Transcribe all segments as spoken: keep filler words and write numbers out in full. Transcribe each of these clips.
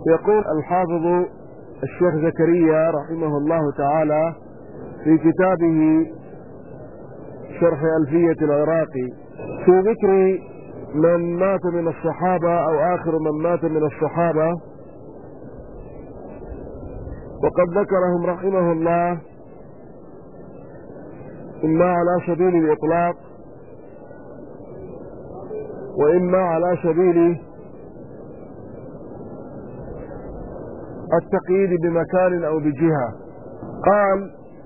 يقول الحافظ الشيخ زكريا رحمه الله تعالى في كتابه شرح ألفية العراقي في ذكر من مات من الصحابة أو آخر من مات من الصحابة، وقد ذكرهم رحمه الله إما على سبيل الإطلاق وإما على سبيل التقييد بمكان أو بجهة. قال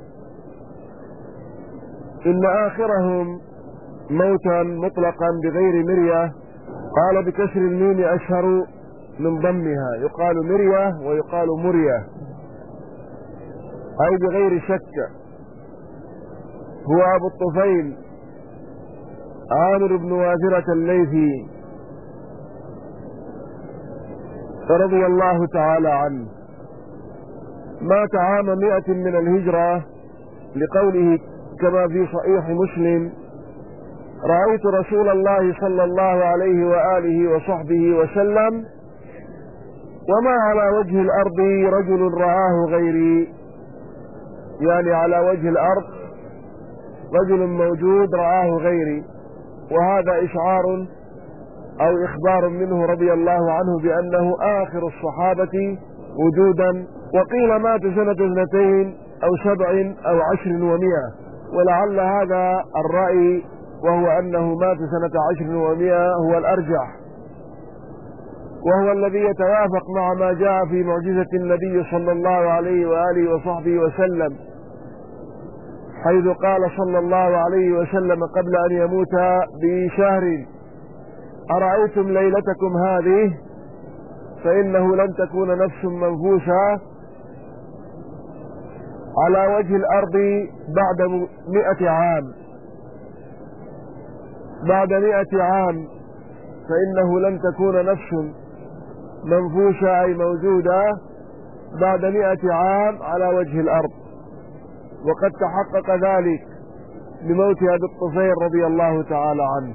إن آخرهم موتا مطلقا بغير مرية، قال بكسر الميم أشهر من ضمها، يقال مرية ويقال مرية أي بغير شك. هو أبو الطفيل عامر بن واثرة الليثي رضي الله تعالى عنه، مات عام مئة من الهجرة، لقوله كما في صحيح مسلم: رأيت رسول الله صلى الله عليه وآله وصحبه وسلم وما على وجه الأرض رجل رآه غيري، يعني على وجه الأرض رجل موجود رآه غيري، وهذا إشعار أو إخبار منه رضي الله عنه بأنه آخر الصحابة وجودا. وقيل مات سنة اثنتين أو سبع أو عشر ومئة، ولعل هذا الرأي وهو أنه مات سنة عشر ومئة هو الأرجح، وهو الذي يتوافق مع ما جاء في معجزة النبي صلى الله عليه وآله وصحبه وسلم، حيث قال صلى الله عليه وسلم قبل أن يموت بشهر: أرأيتم ليلتكم هذه فإنه لن تكون نفس منفوسة على وجه الأرض بعد مئة عام، بعد مئة عام فإنه لن تكون نفس منفوسة أي موجودة بعد مئة عام على وجه الأرض. وقد تحقق ذلك بموت أبي الطفيل رضي الله تعالى عنه.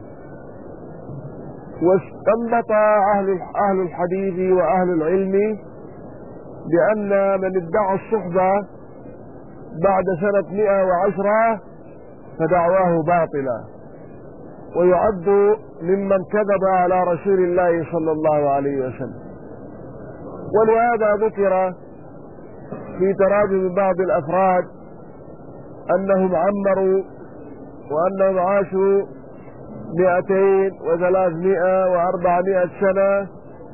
واستنبط أهل أهل الحديث وأهل العلم بأن من ادعى الصحبة بعد سنة مئة وعشرة فدعواه باطلة، ويعد ممن كذب على رسول الله صلى الله عليه وسلم. ولهذا ذكر في تراجم بعض الأفراد أنهم عمروا وأنهم عاشوا مئتين وثلاثمائة وأربعمائة سنة،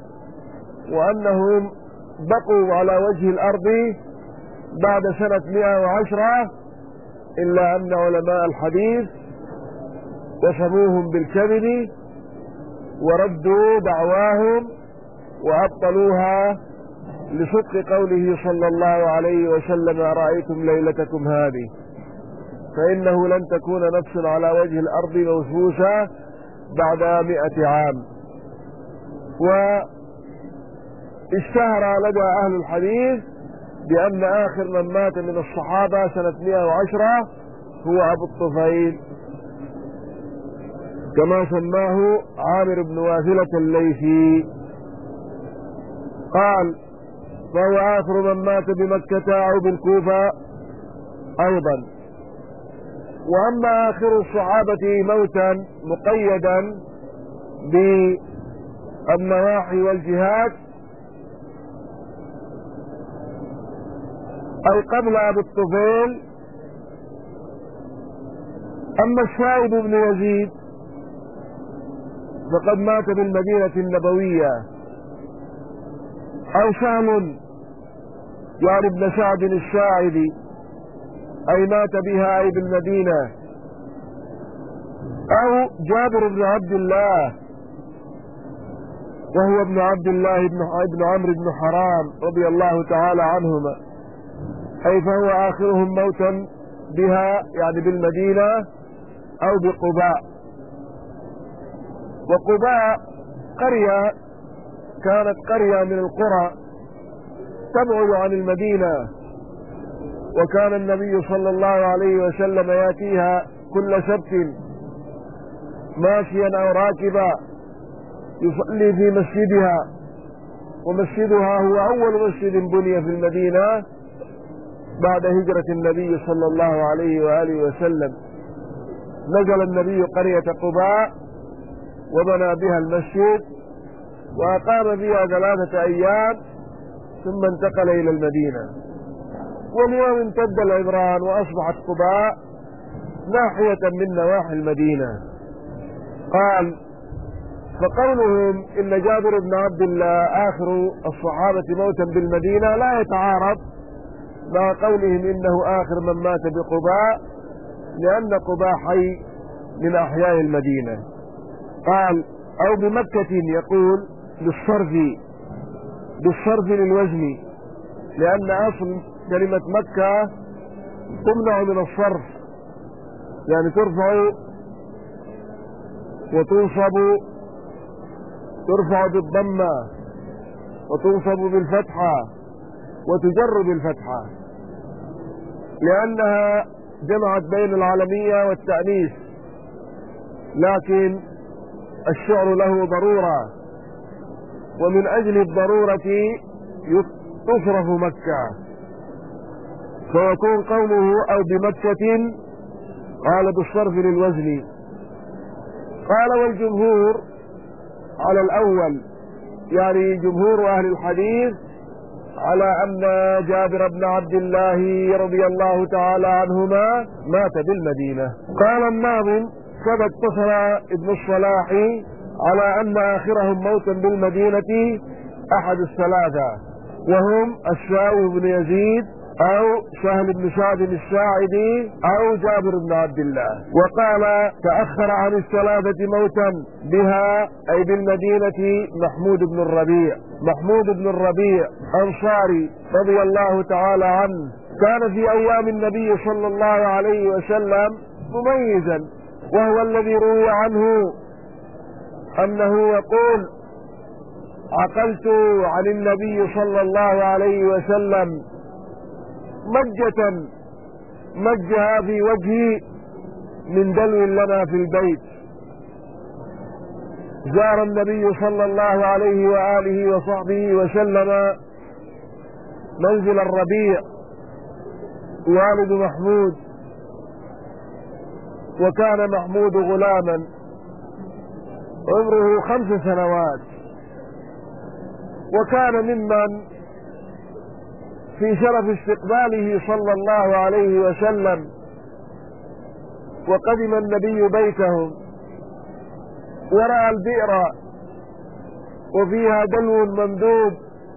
وأنهم بقوا على وجه الأرض بعد سنة مئة وعشرة، إلا أن علماء الحديث وصفوهم بالكذب وردوا دعواهم وأبطلوها لصدق قوله صلى الله عليه وسلم: أرأيتم ليلتكم هذه فإنه لن تكون نفس على وجه الأرض موسوسة بعد مئة عام. واشتهر لدى أهل الحديث بأن آخر من مات من الصحابة سنة مئة وعشرة هو أبو الطفيل، كما سماه عامر بن واثلة الليثي. قال: فهو آخر من مات بمكة أو بالكوفة أيضا. وأما آخر الصحابة موتا مقيدا بالنواحي والجهات أو قبل أبي الطفيل، أما السائب بن يزيد فقد مات بالمدينة النبوية، أو سهل يعني ابن سعد الساعدي أي مات بها أي بالمدينة، أو جابر بن عبد الله وهو ابن عبد الله بن عمرو بن حرام رضي الله تعالى عنهما، أي فهو آخرهم موتا بها يعني بالمدينة أو بقباء. وقباء قرية كانت قرية من القرى تبعد عن المدينة، وكان النبي صلى الله عليه وسلم يأتيها كل سبت ماشيا أو راكبا يصلي في مسجدها، ومسجدها هو أول مسجد بني في المدينة بعد هجرة النبي صلى الله عليه وآله وسلم. نزل النبي قرية قباء وبنى بها المسجد وأقام فيها ثلاثة أيام ثم انتقل إلى المدينة. واليوم امتد العمران وأصبحت قباء ناحية من نواحي المدينة. قال: فقولهم إن جابر بن عبد الله آخر الصحابة موتا بالمدينة لا يتعارض مع قولهم إنه آخر من مات بقباء، لأن قباء حي من أحياء المدينة. قال: أو بمكة، يقول بالصرف بالصرف للوزن، لأن أصل كلمة مكة تمنع من الصرف، يعني ترفع وتنصب، ترفع بالضمة وتنصب بالفتحة وتجر بالفتحة، لأنها جمعت بين العالمية والتأنيث، لكن الشعر له ضرورة، ومن أجل الضرورة تصرف مكة، فيكون قوله أو بمكة قال بالصرف للوزن. قال: والجمهور على الأول، يعني جمهور أهل الحديث على أن جابر بن عبد الله رضي الله تعالى عنهما مات بالمدينة. قال الناظم: كذا اتصل ابن الصلاح على أن آخرهم موتا بالمدينة أحد الثلاثة، وهم الشاو بن يزيد أو سهل بن سعد الساعدي أو جابر بن عبد الله. وقال: تأخر عن الثلاثة موتا بها أي بالمدينة محمود بن الربيع. محمود بن الربيع أنصاري رضي الله تعالى عنه، كان في أيام النبي صلى الله عليه وسلم مميزا، وهو الذي روي عنه أنه يقول: عقلت عن النبي صلى الله عليه وسلم مجة مجها في وجهي من دلو لنا في البيت. زار النبي صلى الله عليه وآله وصحبه وسلم منزل الربيع والد محمود، وكان محمود غلاما عمره خمس سنوات، وكان ممن في شرف استقباله صلى الله عليه وسلم. وقدم النبي بيتهم ورأى البئر وفيها دلو ممدود،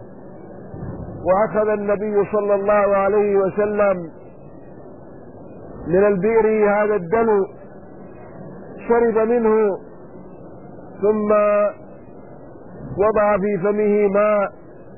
وأخذ النبي صلى الله عليه وسلم من البئر هذا الدلو، شرب منه ثم وضع في فمه ماء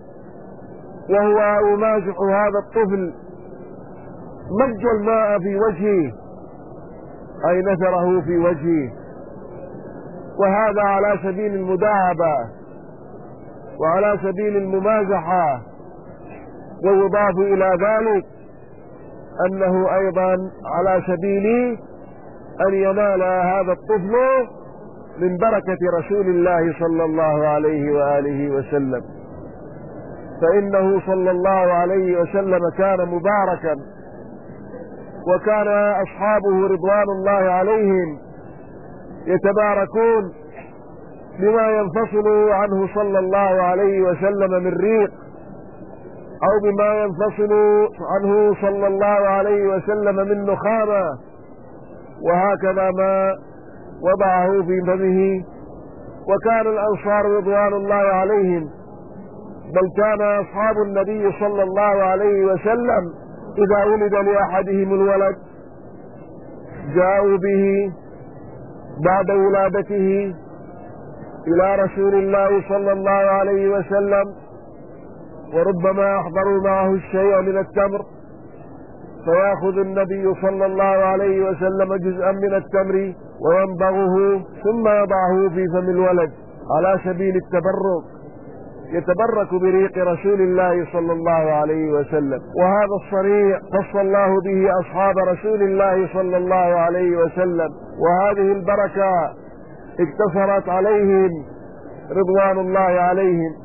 وهو يمازح هذا الطفل، مج الماء في وجهه أي نثره في وجهه. وهذا على سبيل المداعبة وعلى سبيل الممازحة. ويضاف إلى ذلك أنه أيضا على سبيل أن ينال هذا الطفل من بركة رسول الله صلى الله عليه وآله وسلم، فإنه صلى الله عليه وسلم كان مباركا، وكان أصحابه رضوان الله عليهم يتباركون بما ينفصل عنه صلى الله عليه وسلم من ريق، أو بما ينفصل عنه صلى الله عليه وسلم من نخامة، وهكذا ما وضعه في فمه. وكان الأنصار رضوان الله عليهم، بل كان أصحاب النبي صلى الله عليه وسلم إذا ولد لأحدهم الولد جاءوا به بعد ولادته إلى رسول الله صلى الله عليه وسلم، وربما أحضروا معه الشيء من التمر، فيأخذ النبي صلى الله عليه وسلم جزءا من التمر وينبغه ثم يضعه في فم الولد على سبيل التبرك، يتبرك بريق رسول الله صلى الله عليه وسلم. وهذا الصريع خص الله به أصحاب رسول الله صلى الله عليه وسلم، وهذه البركة اقتصرت عليهم رضوان الله عليهم.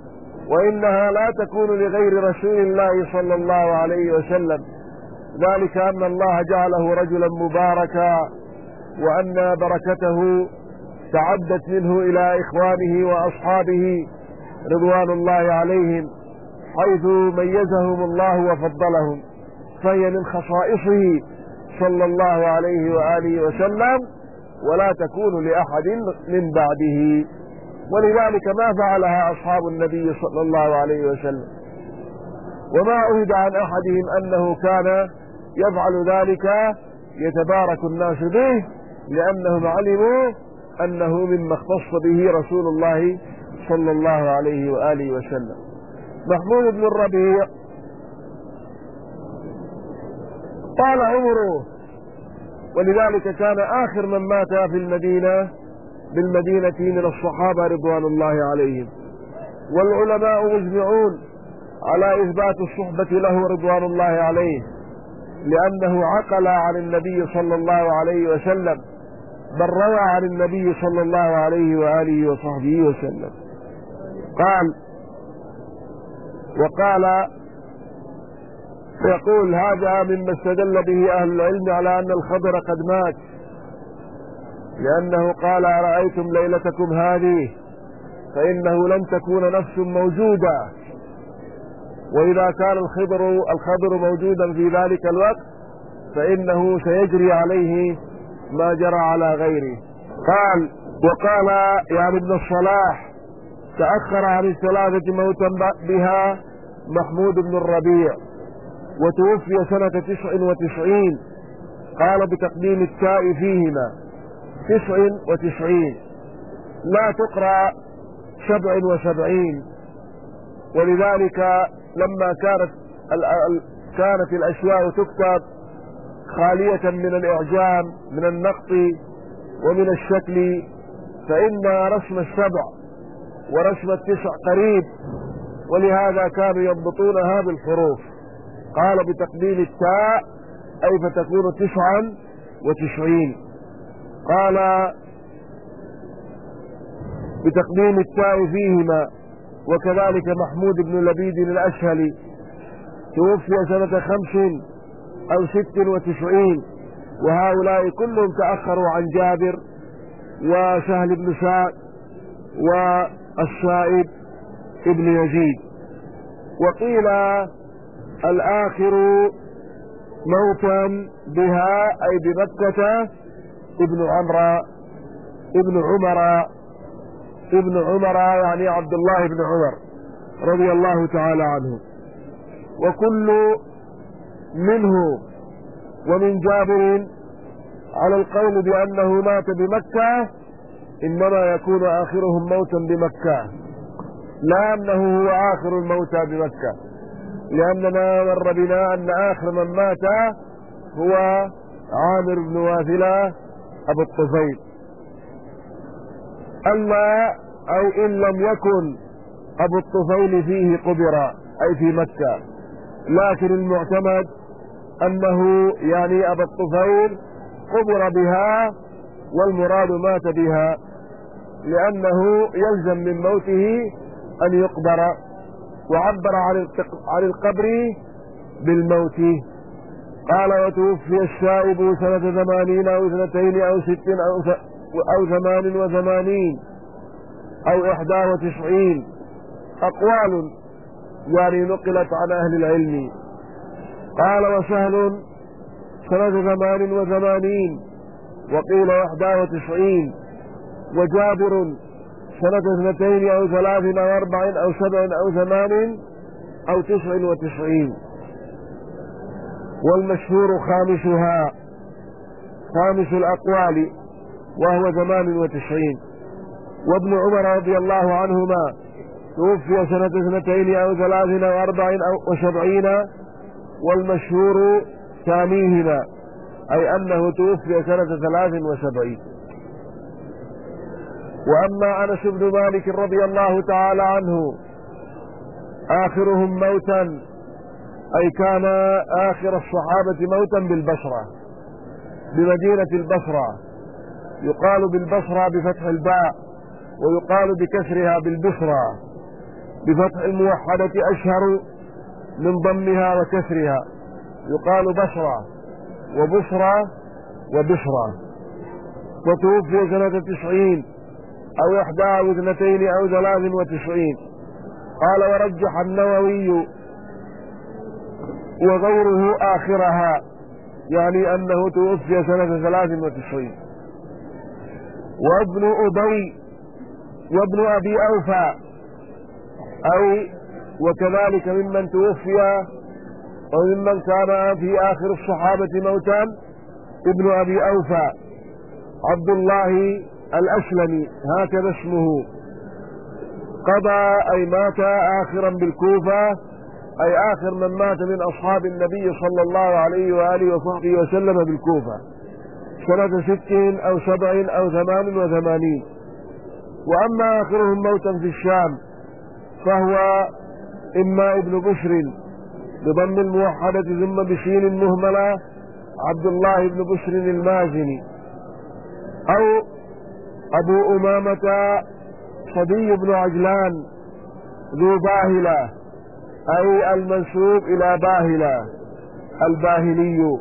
وإنها لا تكون لغير رسول الله صلى الله عليه وسلم، ذلك أن الله جعله رجلا مباركا، وأن بركته تعدت منه إلى إخوانه وأصحابه رضوان الله عليهم، حيث ميزهم الله وفضلهم، فهي من خصائصه صلى الله عليه وآله وسلم، ولا تكون لأحد من بعده. ولذلك ما فعلها أصحاب النبي صلى الله عليه وسلم، وما عهد عن أحدهم أنه كان يفعل ذلك يتبارك الناس به، لأنهم علموا أنه مما اختص به رسول الله صلى الله عليه وآله وسلم. محمود بن الربيع طال عمره، ولذلك كان آخر من مات في المدينة بالمدينة من الصحابة رضوان الله عليهم، والعلماء مجمعون على إثبات الصحبة له رضوان الله عليه، لأنه عقل عن النبي صلى الله عليه وسلم، بل روى عن النبي صلى الله عليه وآله وصحبه وسلم. قال وقال يقول: هذا مما استدل به أهل العلم على أن الخضر قد مات، لأنه قال: أرأيتم ليلتكم هذه فإنه لن تكون نفس موجودة، وإذا كان الخضر الخضر موجودا في ذلك الوقت فإنه سيجري عليه ما جرى على غيره. قال وقال يعني ابن الصلاح: تأخر عن الثلاثة موتا بها محمود بن الربيع، وتوفي سنة تسع وتسعين. قال بتقديم التاء فيهما تسع وتسعين، لا تقرأ سبع وسبعين، ولذلك لما كانت كانت الأشياء تكتب خالية من الإعجام من النقط ومن الشكل، فإن رسم السبع ورسم التسع قريب، ولهذا كانوا يضبطونها بالحروف. قال بتقديم التاء أي فتكون تسعا وتسعين. قال بتقديم التاء فيهما. وكذلك محمود بن لبيد الأشهلي توفي سنة خمس أو ست وتسعين، وهؤلاء كلهم تأخروا عن جابر وسهل بن سعد والسائب ابن يزيد. وقيل الآخر موتا بها أي بمكة ابن عمر ابن عمر ابن عمر يعني عبد الله بن عمر رضي الله تعالى عنه. وكل منه ومن جابر على القول بأنه مات بمكة إنما يكون آخرهم موتا بمكة، لا أنه هو آخر الموتى بمكة، لأننا مر بنا أن آخر من مات هو عامر بن واثلة أبو الطفيل. ألا أو إن لم يكن أبو الطفيل فيه قبر أي في مكة، لكن المعتمد أنه يعني أبو الطفيل قبر بها، والمراد مات بها، لأنه يلزم من موته أن يقبر، وعبر عن القبر بالموت. قال وتوفي الشائب سنة ثمانين أو اثنتين أو ست أو, أو ثمان وثمانين أو إحدى وتسعين، أقوال يعني نقلت عن أهل العلم. قال وسهل سنة ثمان وثمانين، وقيل إحدى وتسعين، وجابر سنة اثنتين أو ثلاث أو أربع أو سبع أو ثمان أو تسع وتسعين، والمشهور خامسها خامس الأقوال وهو ثمان وتسعين. وابن عمر رضي الله عنهما توفي سنة اثنتين أو ثلاث أو أربع أو سبعين، والمشهور ثانيهما أي أنه توفي سنة ثلاث وسبعين. وأما أنس بن مالك رضي الله تعالى عنه آخرهم موتا أي كان آخر الصحابة موتا بالبصرة بمدينة البصرة، يقال بالبصرة بفتح الباء ويقال بكسرها بالبصرة، بفتح الموحدة أشهر من ضمها وكسرها، يقال بصرة وبصرة وبصرة. وتوفي سنة تسعين أو إحدى أو اثنتين أو ثلاث وتسعين. قال ورجح النووي وغيره آخرها، يعني أنه توفي سنة ثلاث وتسعين. وابن أبي وابن أبي أوفى أي وكذلك ممن توفي وممن كان في آخر الصحابة موتا ابن أبي أوفى عبد الله الأسلمي هكذا اسمه، قضى أي مات آخرا بالكوفة، أي آخر من مات من أصحاب النبي صلى الله عليه وآله وصحبه وسلم بالكوفة سنة ست أو سبع أو ثمان وثمانين. وأما آخرهم موتا في الشام فهو إما ابن بشر بضم الموحدة ثم بشين مهملة عبد الله بن بشر المازني، أو أبو أمامة صدي بن عجلان ذو باهلة أي المنسوب إلى باهلة الباهلي.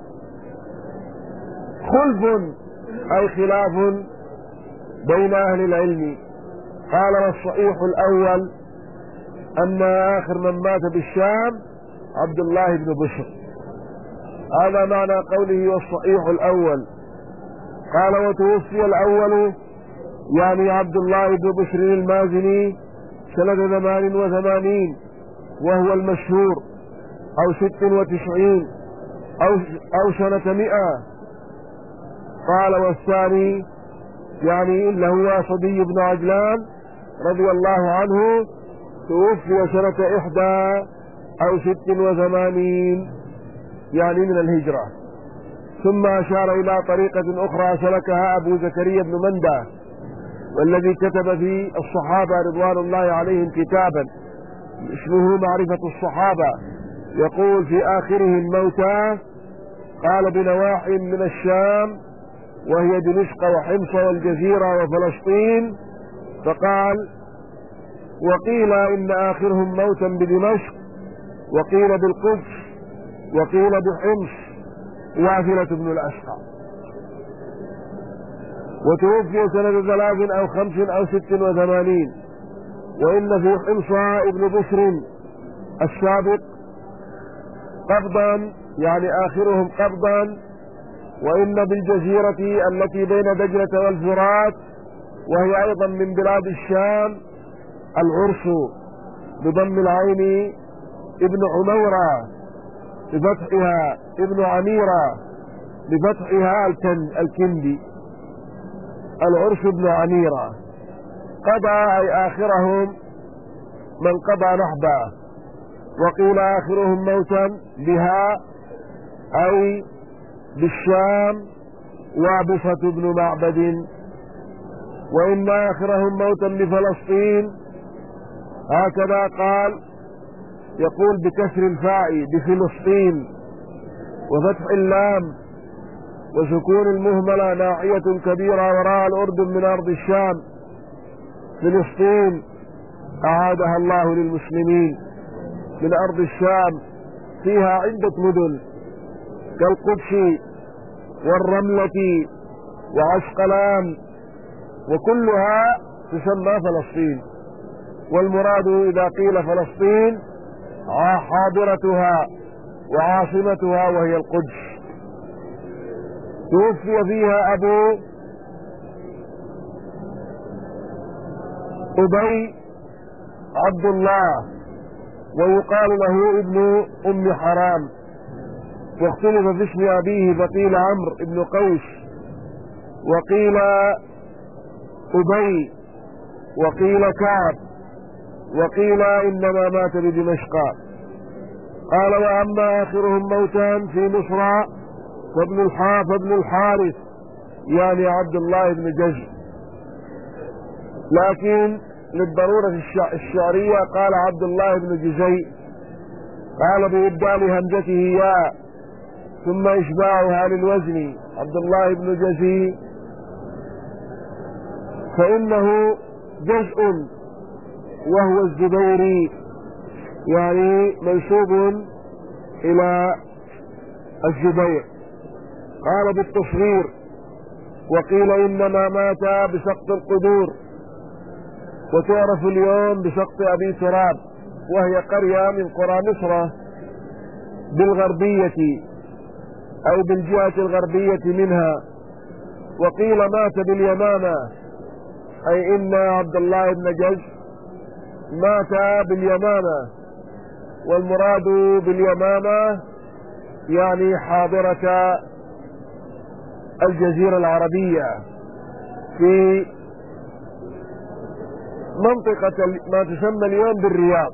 خلف أي خلاف بين أهل العلم. قال والصحيح الأول أن آخر من مات بالشام عبد الله بن بشر، هذا معنى قوله والصحيح الأول. قال وتوفي الأول يعني عبد الله بن بشر المازني سنة ثمان وثمانين وهو المشهور، أو ست وتسعين أو, أو سنة مئة. قال والثاني يعني إلا هو صدي بن عجلان رضي الله عنه توفي سنة إحدى أو ست وثمانين يعني من الهجرة. ثم أشار إلى طريقة أخرى سلكها أبو زكريا بن مندى، والذي كتب في الصحابة رضوان الله عليهم كتابا اسمه معرفة الصحابة، يقول في آخره الموتى، قال بنواحي من الشام وهي دمشق وحمص والجزيرة وفلسطين، فقال وقيل إن آخرهم موتا بدمشق، وقيل بالقدس، وقيل بحمص واثلة بن الأشقى. وتوفي سنة ثلاث أو خمس أو ست وثمانين. وإن في حمص ابن بشر السابق قبضا يعني آخرهم قبضا. وإن بالجزيرة التي بين دجلة والفرات وهي أيضا من بلاد الشام العرس بضم العين ابن عمورة بفتحها ابن عميرة بفتحها الكندي العرس ابن عميرة. قضى أي آخرهم من قضى نحبا. وقيل آخرهم موتا بها أي بالشام وابصة بن معبد. وإن آخرهم موتا بفلسطين، هكذا قال، يقول بكسر الفاء بفلسطين وفتح اللام وسكون المهملة ناحية كبيرة وراء الأردن من أرض الشام. فلسطين أعادها الله للمسلمين من أرض الشام، فيها عدة مدن كالقدس والرملة وعسقلان، وكلها تسمى فلسطين. والمراد إذا قيل فلسطين حاضرتها وعاصمتها وهي القدس. توفي فيها أبو أبي عبد الله ويقال له ابن أم حرام، واختلف في اسم أبيه فقيل عمرو ابن قوس، وقيل أبي، وقيل كعب، وقيل إنما مات بدمشق. قال وأما آخرهم موتا في مصر فابن الحاف ابن الحارث يعني عبد الله بن جزء، لكن للضرورة الشعرية قال عبد الله بن جزي. قال بإبدال همزته ياء ثم إشباعها للوزن عبد الله بن جزي، فإنه جزء وهو الزبيري، يعني منسوب إلى الزبير. قال بالتصغير، وقيل إنما مات بسقط القدور، وتعرف اليوم بسقط أبي تراب، وهي قرية من قرى مصر بالغربية أو بالجهة الغربية منها. وقيل مات باليمامة، أي إن عبد الله بن جج مات باليمامة، والمراد باليمامة يعني حاضرة الجزيرة العربية في منطقة ما تسمى اليوم بالرياض.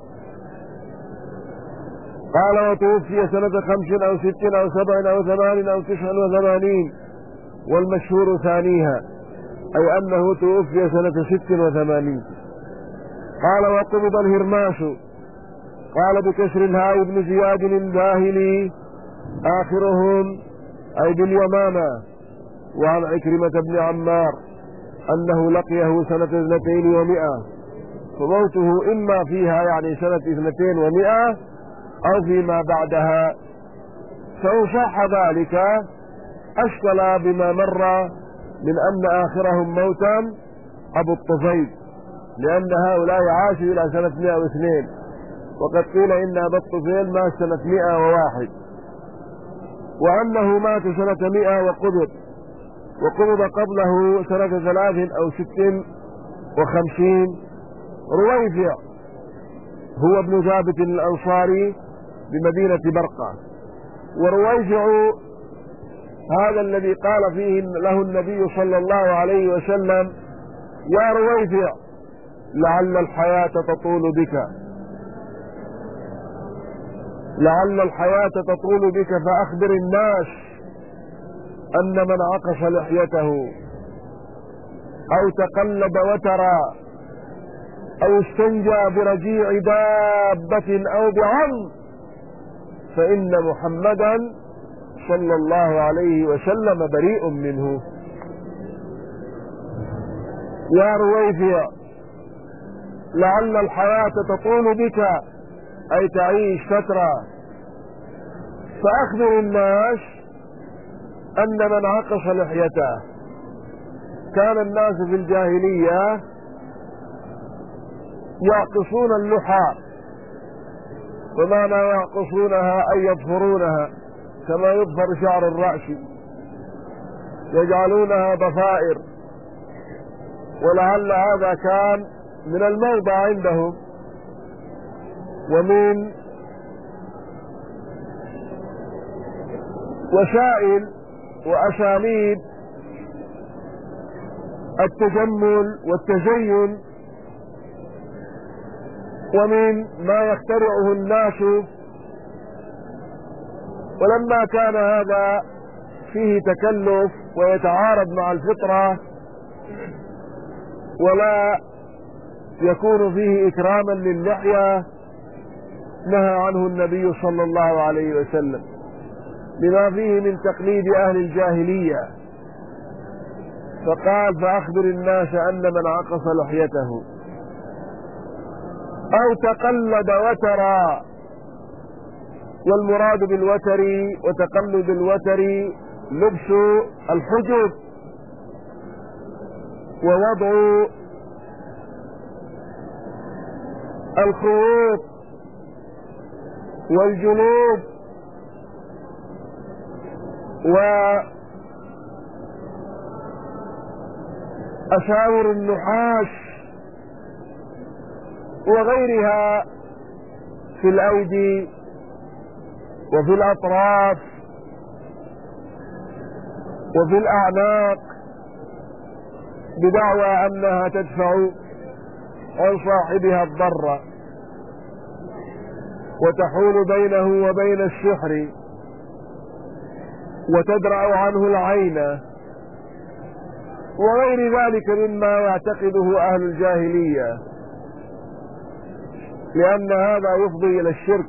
قال وتوفي سنة خمس أو ست أو سبع أو ثمان أو تسع وثمانين، والمشهور ثانيها، أي أنه توفي سنة ست وثمانين. قال وقبض الهرماش، قال بكسر الهاء ابن زياد الباهلي آخرهم أي باليمامة. وعن عكرمة بن عمار أنه لقيه سنة اثنتين ومئة، فموته إما فيها يعني سنة اثنتين ومئة أو فيما بعدها. فإن صح ذلك أشكل بما مر من أن آخرهم موتا أبو الطفيل، لأن هؤلاء عاشوا إلى سنة مئة واثنين، وقد قيل إن أبا الطفيل مات سنة مئة وواحد، وأنه مات سنة مئة وقبض، وقبض قبله سنة ثلاث أو ست وخمسين. رويفع هو ابن ثابت الأنصاري بمدينة برقة. ورويفع هذا الذي قال فيه له النبي صلى الله عليه وسلم: يا رويفع لعل الحياة تطول بك، لعل الحياة تطول بك فأخبر الناس أن من عقص لحيته أو تقلب وترى أو استنجى برجيع دابة أو بعظم فإن محمدا صلى الله عليه وسلم بريء منه. يا رويفع لعل الحياة تطول بك، أي تعيش فترة، فأخبر الناس أن من عقص لحيته. كان الناس في الجاهلية يعقصون اللحى، ومعنى يعقصونها أي يضفرونها كما يضفر شعر الرأس، يجعلونها ضفائر، ولعل هذا كان من الموضة عندهم ومن وسائل وأساليب التجمل والتزين، ومن ما يخترعه الناس. ولما كان هذا فيه تكلف ويتعارض مع الفطرة ولا يكون فيه إكراما للحية، نهى عنه النبي صلى الله عليه وسلم لما فيه من تقليد أهل الجاهلية، فقال: فأخبر الناس أن من عقص لحيته أو تقلد وترى. والمراد بالوتر وتقلد الوتر لبس الحجب ووضع الخيوط والجنوب وأساور النحاس وغيرها في الأيدي وفي الأطراف وفي الأعناق، بدعوى أنها تدفع عن صاحبها الضر وتحول بينه وبين السحر وتدرأ عنه العين وغير ذلك مما يعتقده أهل الجاهلية، لأن هذا يفضي إلى الشرك،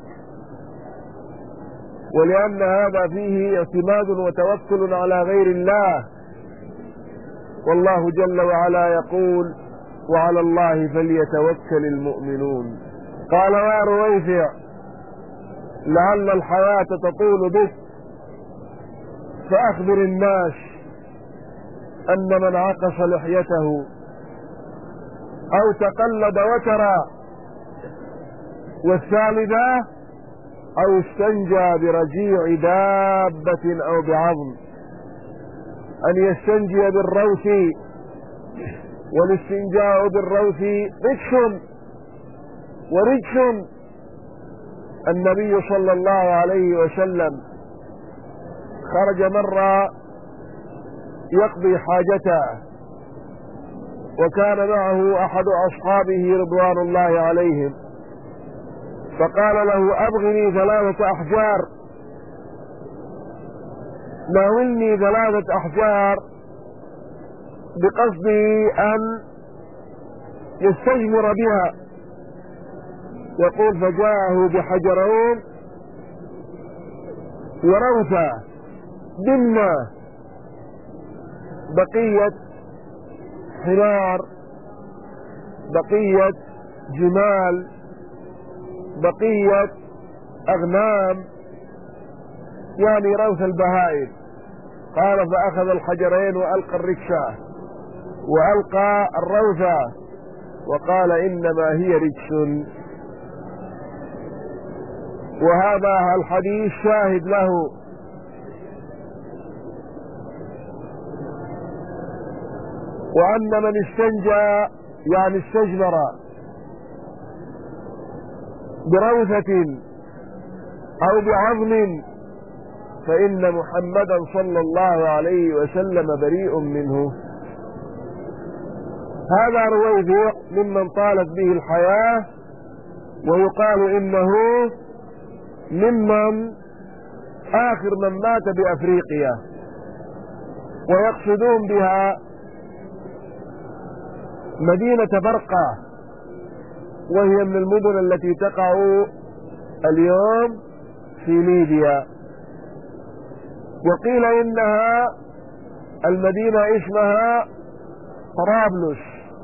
ولأن هذا فيه اعتماد وتوكل على غير الله. والله جل وعلا يقول: وعلى الله فليتوكل المؤمنون. قال يا رويفع لعل الحياة تطول بك فأخبر الناس أن من عقص لحيته أو تقلد وترى، والثالثة أو استنجى برجيع دابة أو بعظم، أن يستنجي بالروث، والاستنجاء بالروث رجس ورجس. النبي صلى الله عليه وسلم خرج مرة يقضي حاجته، وكان معه أحد أصحابه رضوان الله عليهم، فقال له أبغني ثلاثة أحجار، ناولني ثلاثة أحجار، بقصد أن يستجمر بها. يقول فجاءه بحجرين وروثة دمة، بقية حمار، بقية جمال، بقية أغنام، يعني روث البهائم. قال فأخذ الحجرين وألقى الركشة وألقى الروثة وقال إنما هي رجس. وهذا الحديث شاهد له. وأن من استنجى يعني استجمر بروثة أو بعظم فإن محمدا صلى الله عليه وسلم بريء منه. هذا رويفع ممن طالت به الحياة، ويقال إنه ممن آخر من مات بأفريقيا، ويقصدون بها مدينة برقة، وهي من المدن التي تقع اليوم في ليبيا. وقيل إنها المدينة اسمها طرابلس،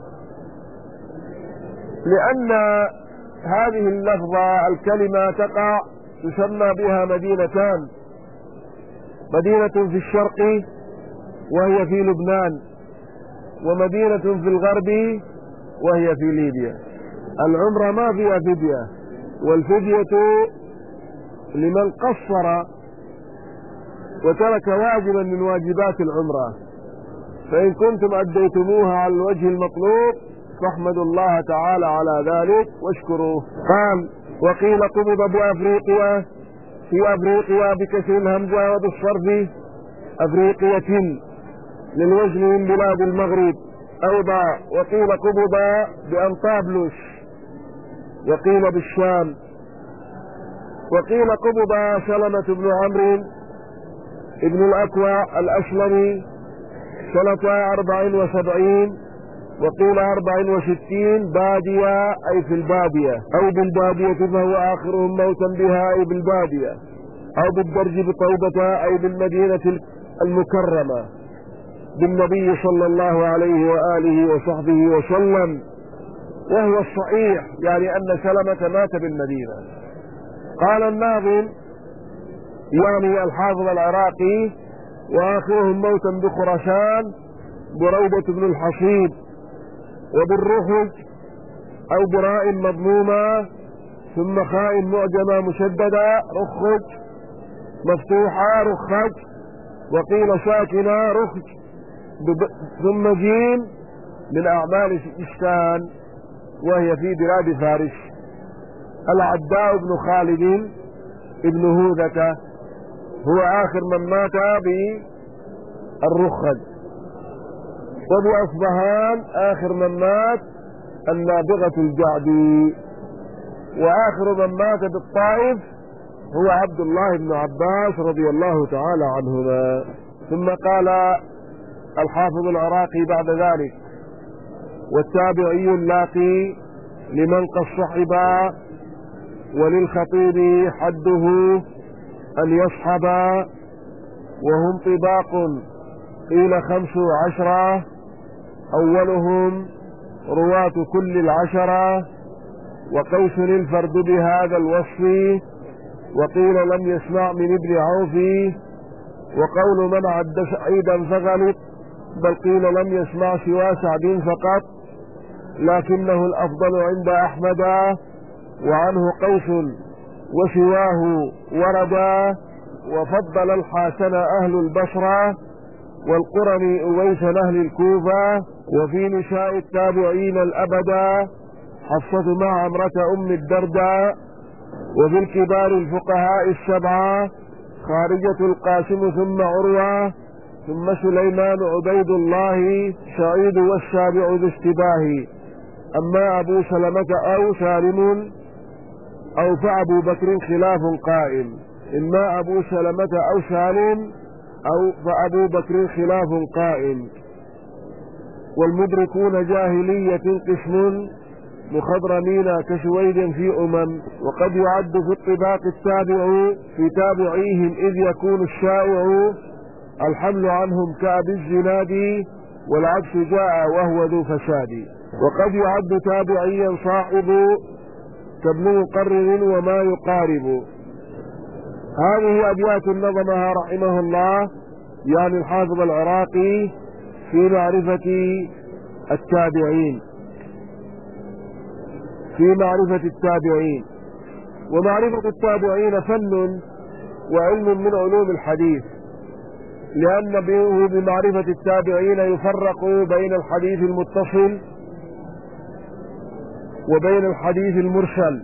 لأن هذه اللفظة الكلمة تقع تسمى بها مدينتان، مدينة في الشرق وهي في لبنان، ومدينة في الغرب وهي في ليبيا. العمرة ما فيها فدية، والفدية لمن قصر وترك واجبا من واجبات العمرة، فإن كنتم أديتموها على الوجه المطلوب فاحمدوا الله تعالى على ذلك واشكروه. قال وقيل قبض بأفريقيا، في أفريقيا بكسر الهمزة وبالصرف أفريقية للوزن من بلاد المغرب أوضع. وقيل قبض بأنطابلس، وقيل بالشام. وقيل قبض سلمة بن عمرو ابن الأكوع الأسلمي سنة أربع وسبعين، وقيل أربع وستين بادية أي في البادية، أو بالبادية فهو آخرهم موتا بها أي بالبادية، أو بالدرج بطوبة أي بالمدينة المكرمة بالنبي صلى الله عليه وآله وصحبه وسلم. وهو الصحيح يعني أن سلمة مات بالمدينة. قال الناظم يعني الحافظ العراقي وآخرهم موتا بخراسان برودة بن الحصيب، وبالرخج أو براء مضمومة ثم خاء معجمة مشددة رخج مفتوحة رخج، وقيل ساكنة رخج ثم جيم من أعمال سجستان وهي في بلاد فارس. العداء بن خالد ابن هوذة هو آخر من مات بالرخج. وبأصبهان آخر من مات النابغة الجعدي. وآخر من مات بالطائف هو عبد الله بن عباس رضي الله تعالى عنهما. ثم قال الحافظ العراقي بعد ذلك والتابعي اللاقي لمن قد صحبا وللخطيب حده أن يصحبا، وهم طباق قيل خمس عشرة، أولهم رواة كل العشرة، وقوس الفرد بهذا الوصف، وقيل لم يسمع من ابن عوف، وقول من عد سعيدا فغلط، بل قيل لم يسمع سوى سعد فقط، لكنه الأفضل عند أحمد، وعنه قوس وسواه وردا، وفضل الحسن أهل البصرة، والقرني أويس أهل الكوفة، وفي نساء التابعين الأبدا حفصة مع عمرة أم الدرداء، وفي الكبار الفقهاء السبعة خارجة القاسم ثم عروة ثم سليمان عبيد الله سعيد والسابع ذو اشتباه. أما أبو سلمة أو سالم أو فأبو بكر خلاف قائم، إما أبو سلمة أو سالم أو فأبو بكر خلاف قائم. والمدركون جاهلية قسم مخضرمين كسويد في أمم، وقد يعد في الطباق التابع في تابعيهم إذ يكون الشائع الحمل عنهم كأبي الزناد، والعكس جاء وهو ذو فساد. وقد يعد تابعيا صاحب كابن مقرر وما يقارب. هذه أبيات نظمها رحمه الله يعني الحافظ العراقي في معرفة التابعين في معرفة التابعين ومعرفة التابعين فن وعلم من علوم الحديث، لأن به بمعرفة التابعين يفرق بين الحديث المتصل وبين الحديث المرسل،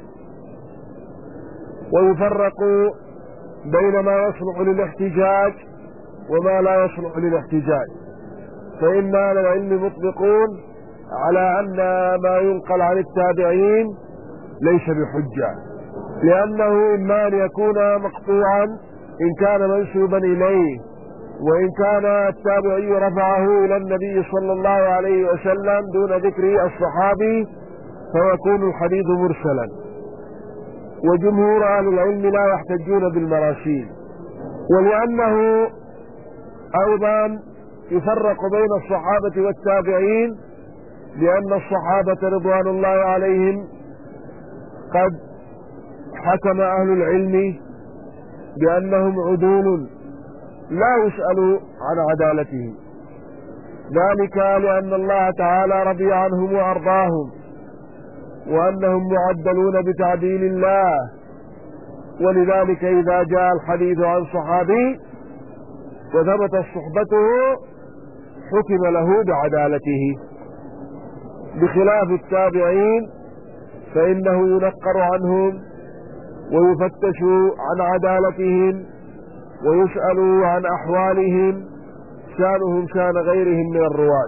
ويفرق بين ما يصلح للاحتجاج وما لا يصلح للاحتجاج. فإن أهل العلم مطلقون على أن ما ينقل عن التابعين ليس بحجة، لأنه إما أن يكون مقطوعا إن كان منسوبا إليه، وإن كان التابعي رفعه إلى النبي صلى الله عليه وسلم دون ذكر الصحابي فيكون الحديث مرسلا. وجمهور أهل العلم لا يحتجون بالمراسيل. ولأنه أيضا يفرق بين الصحابة والتابعين، لأن الصحابة رضوان الله عليهم قد حكم أهل العلم بأنهم عدول لا يسأل عن عدالتهم، ذلك لأن الله تعالى رضي عنهم وأرضاهم، وأنهم معدلون بتعديل الله. ولذلك إذا جاء الحديث عن صحابي وثبتت صحبته حكم له بعدالته، بخلاف التابعين فإنه ينقر عنهم ويفتش عن عدالتهم ويسأل عن أحوالهم شانهم شان غيرهم من الرواة.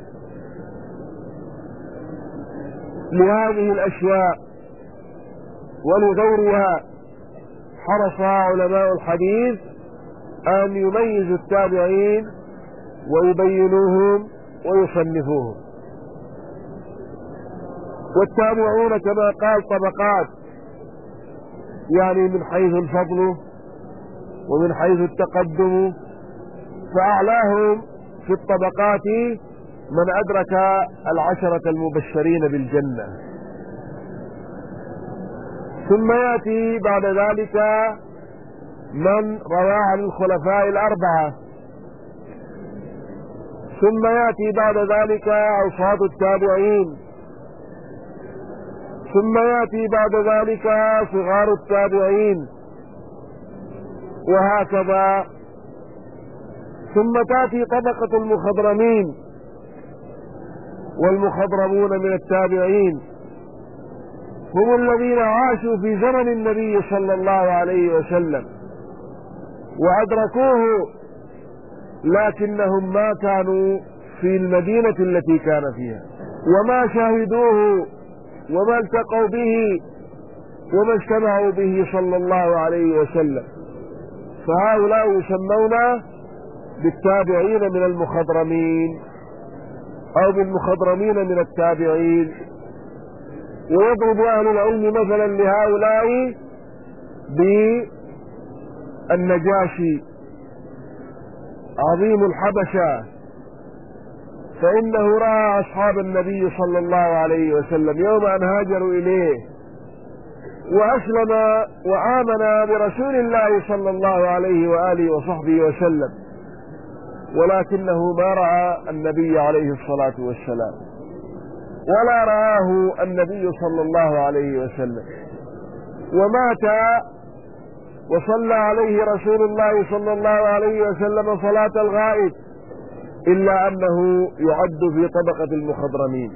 لهذه الأشياء ولغيرها حرص علماء الحديث أن يميزوا التابعين ويبينوهم ويصنفوهم. والتابعون كما قال طبقات، يعني من حيث الفضل ومن حيث التقدم، فأعلاهم في الطبقات من أدرك العشرة المبشرين بالجنة. ثم يأتي بعد ذلك من روى عن الخلفاء الأربعة، ثم يأتي بعد ذلك أوساط التابعين، ثم يأتي بعد ذلك صغار التابعين، وهكذا. ثم تأتي طبقة المخضرمين، والمخضرمون من التابعين هم الذين عاشوا في زمن النبي صلى الله عليه وسلم وأدركوه، لكنهم ما كانوا في المدينة التي كان فيها، وما شاهدوه وما التقوا به وما اجتمعوا به صلى الله عليه وسلم، فهؤلاء يسمون بالتابعين من المخضرمين أو بالمخضرمين من التابعين. ويضرب أهل العلم مثلا لهؤلاء بالنجاشي عظيم الحبشة، فإنه رأى أصحاب النبي صلى الله عليه وسلم يوم أن هاجروا إليه وأسلم وآمن برسول الله صلى الله عليه وآله وصحبه وسلم، ولكنه ما رأى النبي عليه الصلاة والسلام ولا رآه النبي صلى الله عليه وسلم، ومات وصلى عليه رسول الله صلى الله عليه وسلم صلاة الغائب، إلا أنه يعد في طبقة المخضرمين.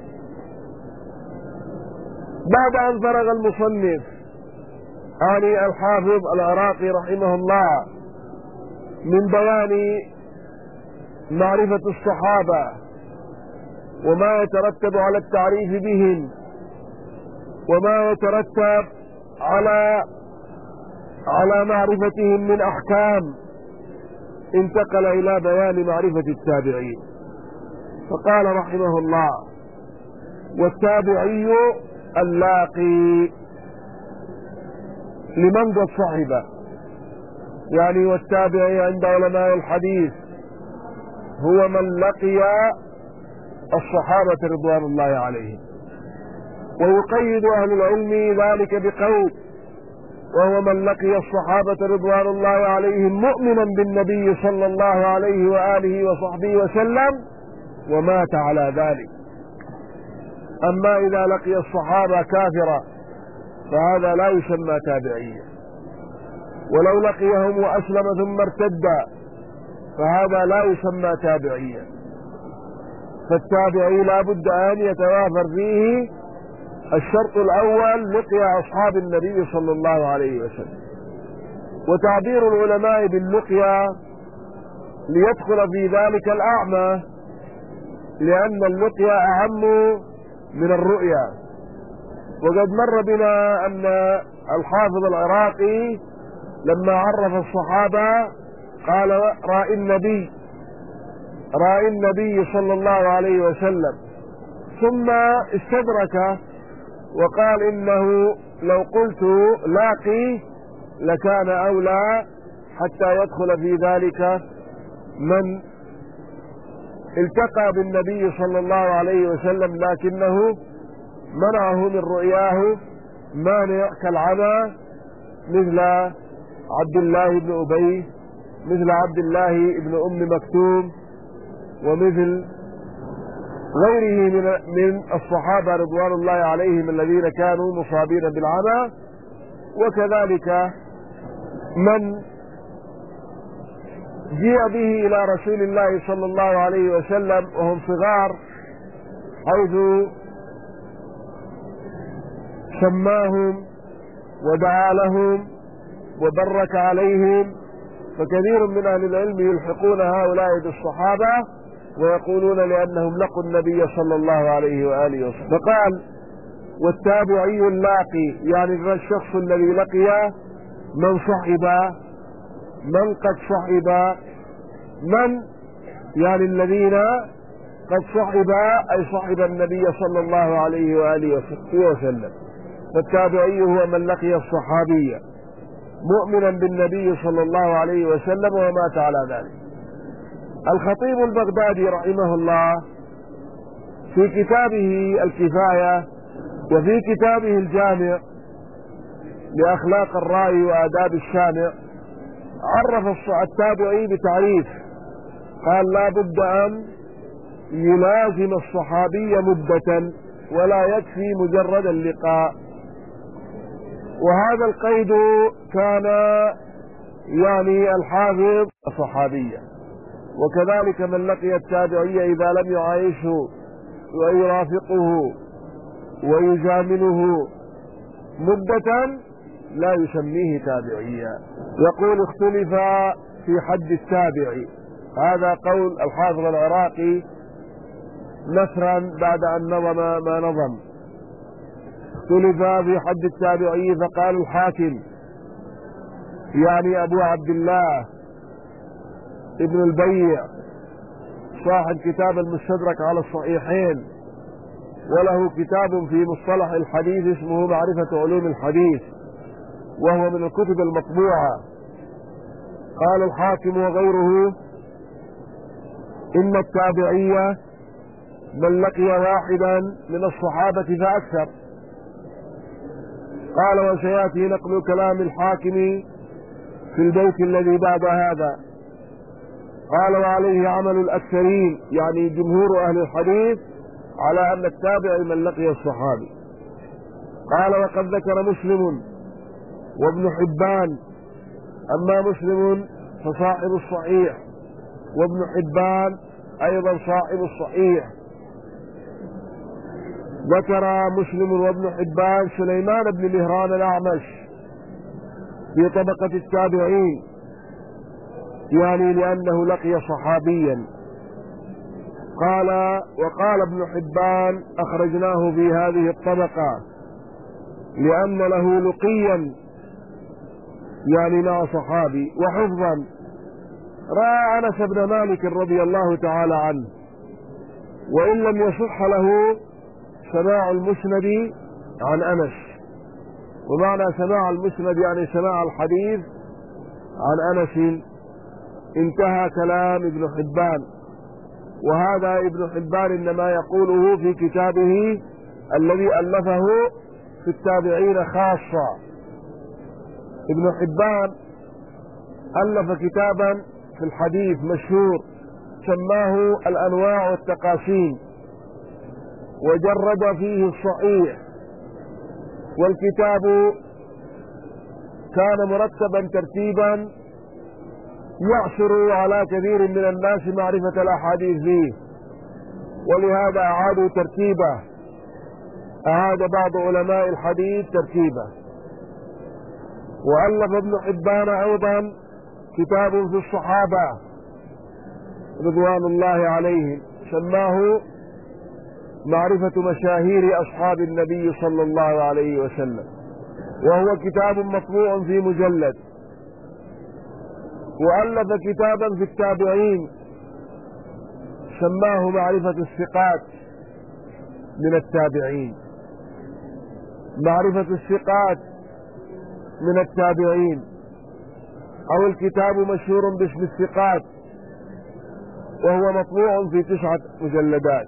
بعد أن فرغ المصنف آني الحافظ العراقي رحمه الله من بيان معرفة الصحابة وما يترتب على التعريف بهم وما يترتب على على معرفتهم من أحكام، انتقل إلى بيان معرفة التابعين، فقال رحمه الله: والتابعي اللاقي لمن قد صحبه، يعني والتابعي عند علماء الحديث هو من لقي الصحابة رضوان الله عليهم. ويقيد أهل العلم ذلك بقول: وهو من لقي الصحابة رضوان الله عليهم مؤمنا بالنبي صلى الله عليه وآله وصحبه وسلم ومات على ذلك. أما إذا لقي الصحابة كافرا فهذا لا يسمى تابعيا، ولو لقيهم وأسلم ثم ارتد فهذا لا يسمى تابعيا. فالتابعي لا بد أن يتوافر فيه الشرط الأول: لقي أصحاب النبي صلى الله عليه وسلم. وتعبير العلماء باللقيا ليدخل في ذلك الأعمى، لأن اللقيا أهم من الرؤيا. وقد مر بنا أن الحافظ العراقي لما عرف الصحابة قال: رأي النبي رأي النبي صلى الله عليه وسلم، ثم استدرك وقال: إنه لو قلت لاقي لكان أولى حتى يدخل في ذلك من التقى بالنبي صلى الله عليه وسلم لكنه منعه من رؤياه مانع كالعمى، مثل عبد الله بن أبي، مثل عبد الله بن أم مكتوم، ومثل غيره من من الصحابة رضوان الله عليهم الذين كانوا مصابين بالعمى. وكذلك من جيء به إلى رسول الله صلى الله عليه وسلم وهم صغار، حيث سماهم ودعا لهم وبرك عليهم، فكثير من أهل العلم يلحقون هؤلاء بالصحابة ويقولون لأنهم لقوا النبي صلى الله عليه وآله وسلم. فقال: والتابعي اللاقي، يعني الشخص الذي لقي من صحب، من قد صحب، من يعني الذين قد صحب أي صحب النبي صلى الله عليه وآله وسلم. فالتابعي هو من لقي الصحابية مؤمنا بالنبي صلى الله عليه وسلم ومات على ذلك. الخطيب البغدادي رحمه الله في كتابه الكفاية وفي كتابه الجامع لأخلاق الراعي وآداب السامع عرف التابعي بتعريف، قال: لا بد أن يلازم الصحابي مدة ولا يكفي مجرد اللقاء. وهذا القيد كان يعني الحافظ صحابيا. وكذلك من لقي التابعي إذا لم يعايشه ويرافقه ويزامنه مدة لا يسميه تابعيا. يقول: اختلف في حد التابعي. هذا قول الحافظ العراقي نثرا بعد أن نظم ما نظم. اختلف في حد التابعي، فقال الحاكم يعني أبو عبد الله ابن البيع صاحب كتاب المستدرك على الصحيحين، وله كتاب في مصطلح الحديث اسمه معرفة علوم الحديث، وهو من الكتب المطبوعة. قال الحاكم وغيره: إن التابعية من لقي واحدا من الصحابة فأكثر. قال وسيأتي نقل كلام الحاكم في البيت الذي بعد هذا. قال وعليه عمل الأكثرين، يعني جمهور أهل الحديث، على أن التابع من لقي الصحابي. قال وقد ذكر مسلم وابن حبان، أما مسلم فصاحب الصحيح، وابن حبان أيضا صاحب الصحيح. ذكر مسلم وابن حبان سليمان بن مهران الأعمش في طبقة التابعين، يعني لأنه لقي صحابيا. قال وقال ابن حبان أخرجناه في هذه الطبقة لأن له لقيا، يعني مع صحابي، وحفظا. رأى أنس بن مالك رضي الله تعالى عنه، وإن لم يصح له سماع المسند عن أنس. ومعنى سماع المسند يعني سماع الحديث عن أنس. انتهى كلام ابن حبان، وهذا ابن حبان إنما يقوله في كتابه الذي ألفه في التابعين خاصة. ابن حبان ألف كتابا في الحديث مشهور سماه الأنواع والتقاسيم، وجرد فيه الصحيح، والكتاب كان مرتبا ترتيبا يعسر على كثير من الناس معرفة الأحاديث فيه، ولهذا أعادوا ترتيبه، أعاد بعض علماء الحديث ترتيبه. وألف ابن حبان أيضا كتاب في الصحابة رضوان الله عليهم سماه معرفة مشاهير أصحاب النبي صلى الله عليه وسلم، وهو كتاب مطبوع في مجلد. وألف كتابا في التابعين سماه معرفة الثقات من التابعين، معرفة الثقات من التابعين، أو الكتاب مشهور باسم الثقات، وهو مطبوع في تسعة مجلدات.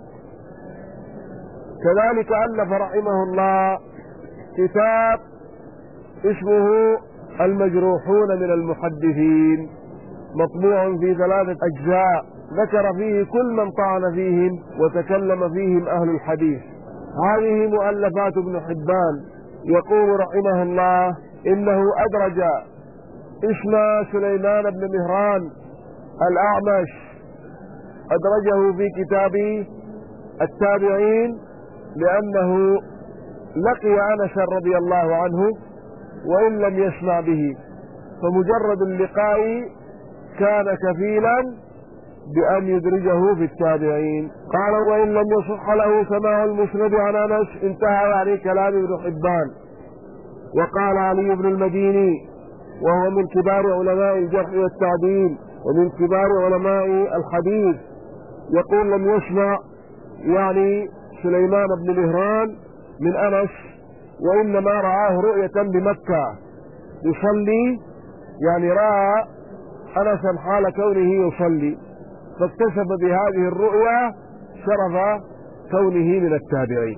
كذلك ألف رحمه الله كتاب اسمه المجروحون من المحدثين، مطبوع في ثلاثة أجزاء، ذكر فيه كل من طعن فيهم وتكلم فيهم أهل الحديث. هذه مؤلفات ابن حبان. يقول رحمه الله إنه أدرج اسم سليمان بن مهران الأعمش، أدرجه في كتاب التابعين لأنه لقي أنس رضي الله عنه وإن لم يسمع به، فمجرد اللقاء كان كفيلا بأن يدرجه في التابعين. قال وإن لم يصح له سماع المسند عن أنس، انتهى يعني كلام ابن حبان. وقال علي بن المديني وهو من كبار علماء الجرح والتعديل ومن كبار علماء الحديث، يقول لم يسمع يعني سليمان بن مهران من أنس، وإنما رآه رؤية بمكة يصلي، يعني رأى أنسا حال كونه يصلي، فاكتسب بهذه الرؤيا شرف كونه من التابعين.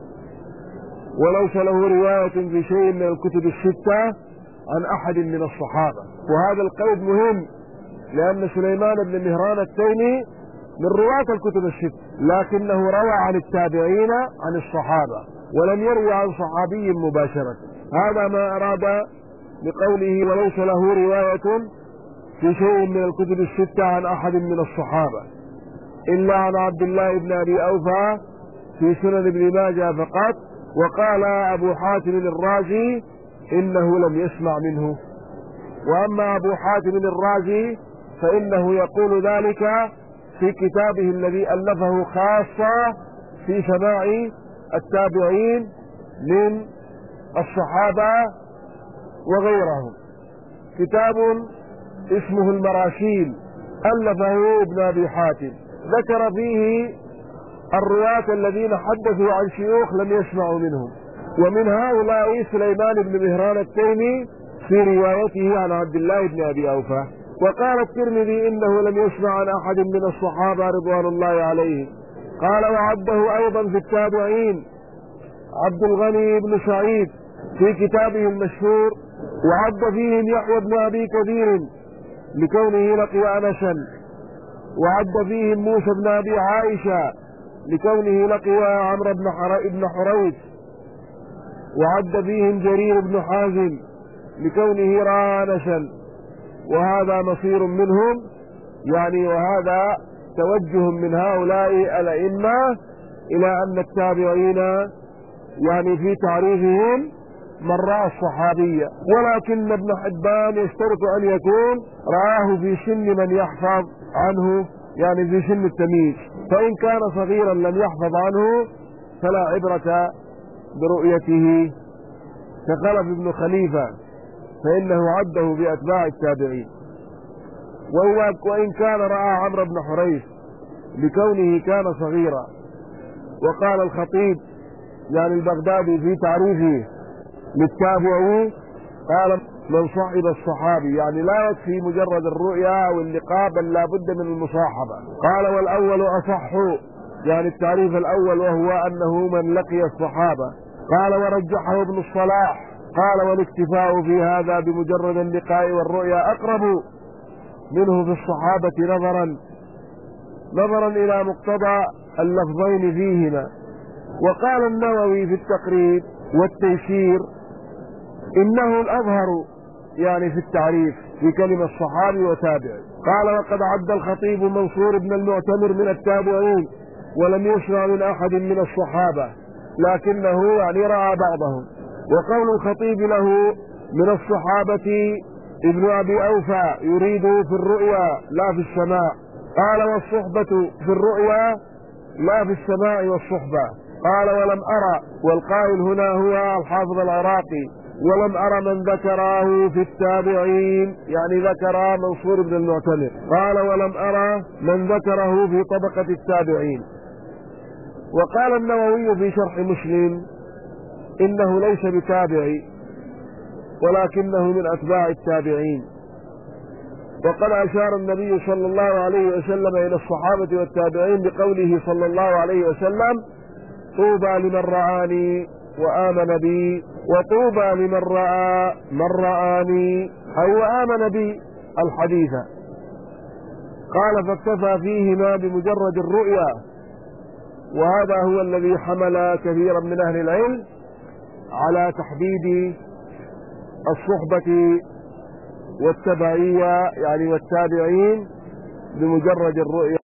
وليس له رواية في شيء من الكتب الستة عن أحد من الصحابة. وهذا القيد مهم، لأن سليمان بن مهران التيمي من رواة الكتب الستة، لكنه روى عن التابعين عن الصحابة ولم يروي عن صحابي مباشرة. هذا ما أراد بقوله وليس له رواية في شيء من الكتب الستة عن أحد من الصحابة إلا عن عبد الله بن أبي أوفى في سنن ابن ماجه فقط. وقال أبو حاتم الرازي إنه لم يسمع منه. وأما أبو حاتم الرازي فإنه يقول ذلك في كتابه الذي ألفه خاصة في سماع التابعين من الصحابة وغيرهم، كتاب اسمه المراسيل ألفه ابن أبي حاتم، ذكر فيه الرواة الذين حدثوا عن شيوخ لم يسمعوا منهم، ومن هؤلاء سليمان بن مهران التيمي في روايته عن عبد الله بن أبي أوفى. وقال الترمذي إنه لم يسمع عن أحد من الصحابة رضوان الله عليهم. قال وعده أيضا في التابعين عبد الغني بن سعيد في كتابه المشهور، وعد فيهم يحيى بن أبي كثير لكونه لقي أنسا، وعد فيهم موسى بن أبي عائشة لكونه لقي عمرو بن حريث، وعد فيهم جرير بن حازم لكونه رأى أنسا. وهذا مصير منهم، يعني وهذا توجه من هؤلاء الأئمة إلى أن التابعين يعني في تعريفهم من رأى الصحابية، ولكن ابن حبان يشترط أن يكون رآه في سن من يحفظ عنه، يعني في سن التمييز، فإن كان صغيرا لم يحفظ عنه فلا عبرة برؤيته كخلف ابن خليفة، فإنه عده بأتباع التابعين. وإن كان رأى عمرو بن حريث لكونه كان صغيرا. وقال الخطيب يعني البغدادي في تعريفه للتابعين قال من صحب الصحابي، يعني لا يكفي مجرد الرؤيا أو اللقاء بل لا بد من المصاحبة. قال والأول أصح، يعني التعريف الأول وهو أنه من لقي الصحابة. قال ورجحه ابن الصلاح، قال والاكتفاء في هذا بمجرد اللقاء والرؤيا أقرب منه في الصحابة نظرا نظرا إلى مقتضى اللفظين فيهما. وقال النووي في التقريب والتيسير إنه الأظهر يعني في التعريف في كلمة صحابي وتابعي. قال وقد عد الخطيب منصور بن المعتمر من التابعين ولم يسمع من أحد من الصحابة، لكنه يعني رأى بعضهم. وقول الخطيب له من الصحابة ابن أبي أوفى يريد في الرؤيا لا في السماع. قال والصحبة في الرؤيا لا في السماع والصحبة. قال ولم أرى، والقائل هنا هو الحافظ العراقي، ولم أرى من ذكره في التابعين، يعني ذكر منصور بن المعتمر. قال ولم أرى من ذكره في طبقة التابعين. وقال النووي في شرح مسلم إنه ليس بتابعي ولكنه من أتباع التابعين. وقد أشار النبي صلى الله عليه وسلم إلى الصحابة والتابعين بقوله صلى الله عليه وسلم طوبى لمن رآني وآمن بي، وطوبى لمن رأى من رآني أو آمن بي الحديث. قال فاكتفى فيهما بمجرد الرؤيا، وهذا هو الذي حمل كثيرا من أهل العلم على تحديد الصحبة والتبعية يعني والتابعين بمجرد الرؤيا.